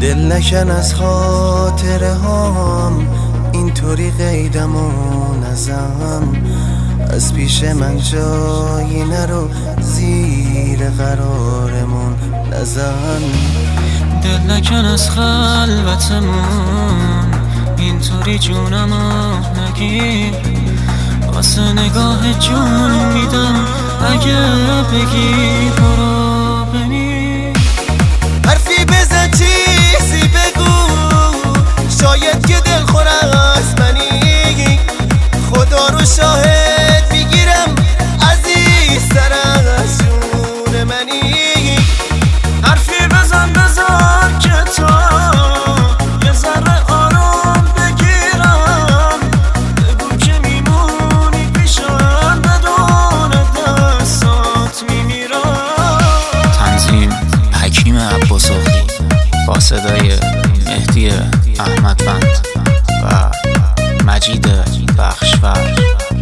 دل نکن از خاطره هام، اینطوری قیدمو نزن. از پیش من جایی نرو، زیر قرارمون نزن. دل نکن از خلوتمون، اینطوری جونمو نگیر. واسه نگاه جون میدم، اگه بگی برو بمیر. حرفی بزن چیزی بگو، شاید که دلخور از منی. خدا رو شاهد میگیرم، عزیزتر از جون منی. حرفی بزن که تا یه ذره آرام بگیرم. بگو که میمونی پیشم، بدون دستات میمیرم. تنظیم حکیم عباس‌آغی با صدای مهدی احمدوند و مجید بخشور.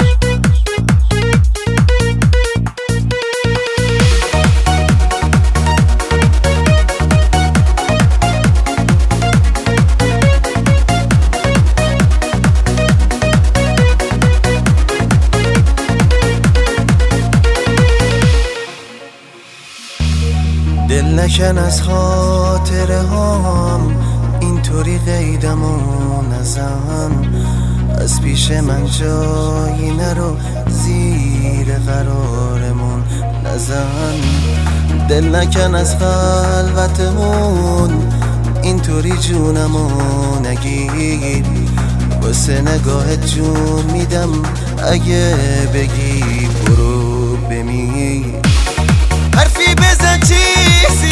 دل نکن از خاطره هام، اینطوری قیدمو نزن. از پیش من جایی نرو، زیر قرارمون نزن. دل نکن از خلوتمون، اینطوری جونمو نگیر. واسه نگاهت جون میدم، اگه بگی برو بمیر. حرفی بزن چیزی